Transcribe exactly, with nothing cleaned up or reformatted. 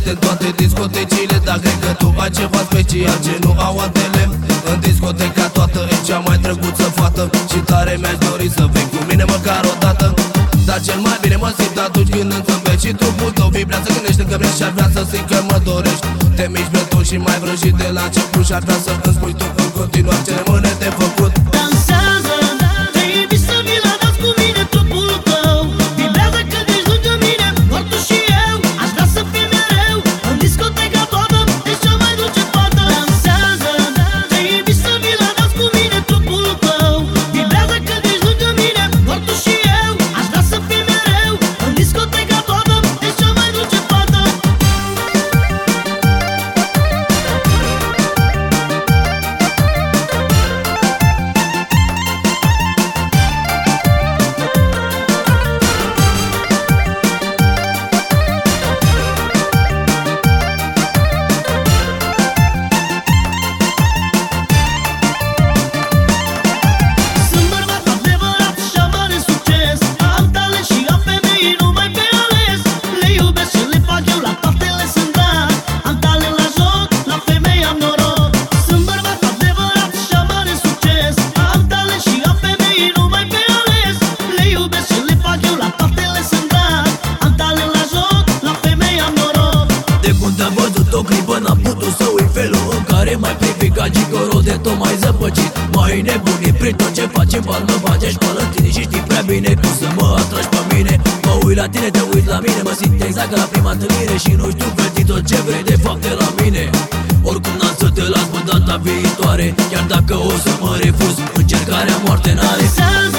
prezente în toate discotecile. Dar cred că tu ai ceva special ce nu au altele. În discoteca toată e cea mai drăguță fată și tare mi-aș dori să vei cu mine măcar o dată. Dar cel mai bine mă simt atunci când îmi zâmbești și trupul tău vibrează când ești lângă mine și ar vrea să simt că mă dorești. Te miști breton și mai vrăjit de la început și ar vrea să îmi spui tu în continuare ce rămâne de făcut. Dansează, te iubi să vii la dans cu mine, trupul tău vibrează când ești lângă mine, doar tu și eu. Aș vrea să fii mereu în discoteca toată, ești cea mai dulce fată. Dansează, te iubi să vii la dans cu mine, trupul tău vibrează când ești lângă mine, doar tu și eu. Aș vrea să fii mereu în discoteca toată, ești cea mai dulce fată. Sunt bărbat adevărat și am mare succes, am talent și am femei numai pe ales. Le iubesc și le fac eu, la toate le sunt dat. Am talent la joc, la femei am noroc. Sunt bărbat adevărat și am mare succes, am talent și am femei numai pe ales. Le iubesc și le fac eu, la toate le sunt dat. Am talent la joc, la femei am noroc. De când am văzut o clipă n-am putut să uit felul în care m-ai privit ca gigolo de tot mai zăpăcit. M-ai nebunit prin tot ce faci în bal, mă bage școală în tine și știi prea bine cum să mă atragi pe mine. Mă uit la tine, te uiți la mine, mă simt exact ca la prima întâlnire și nu știu feti tot ce vrei de fapt de la mine. Oricum n-am să te las până data viitoare, chiar dacă o să mă refuz, încercarea moarte n-are.